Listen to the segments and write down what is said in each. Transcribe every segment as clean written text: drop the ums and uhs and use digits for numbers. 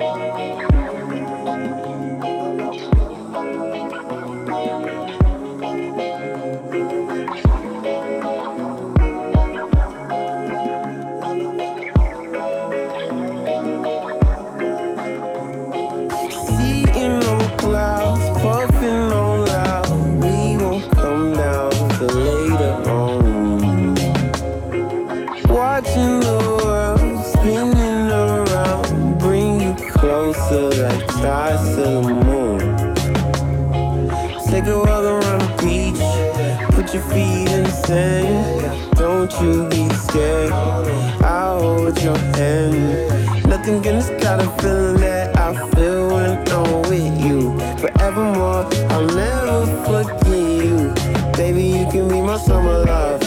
Seeing no clouds, puffing on loud. We won't come down till later on. Watching the world spinning around, bring you closer like tides to the moon. Take a walk around the beach, put your feet in the sand. Don't you be scared, I'll hold your hand. Nothing can stop the feeling that I feel when I'm with you. Forevermore, I'll never forget you. Baby, you can be my summer love.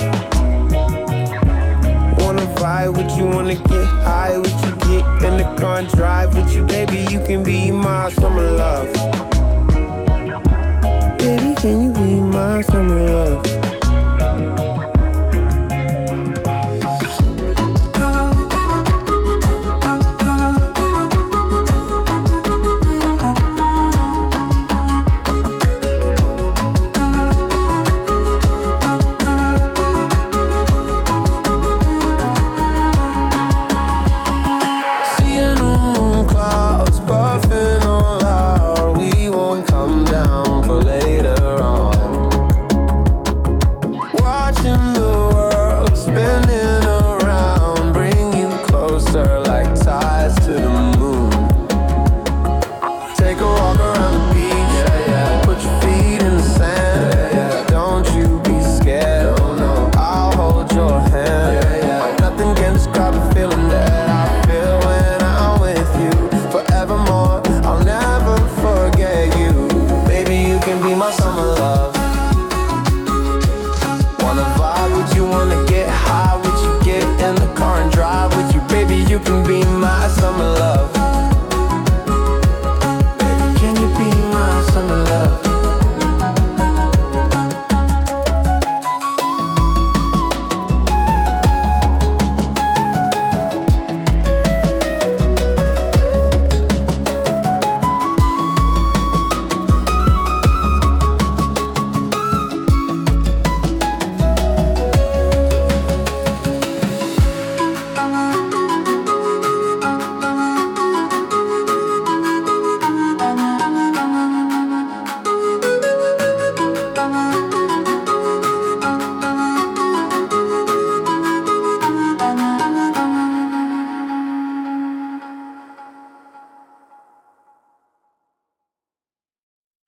Wanna vibe with you, wanna get high with you, get in the car and drive with you. Baby, you can be my summer love. Baby, can you be my summer love?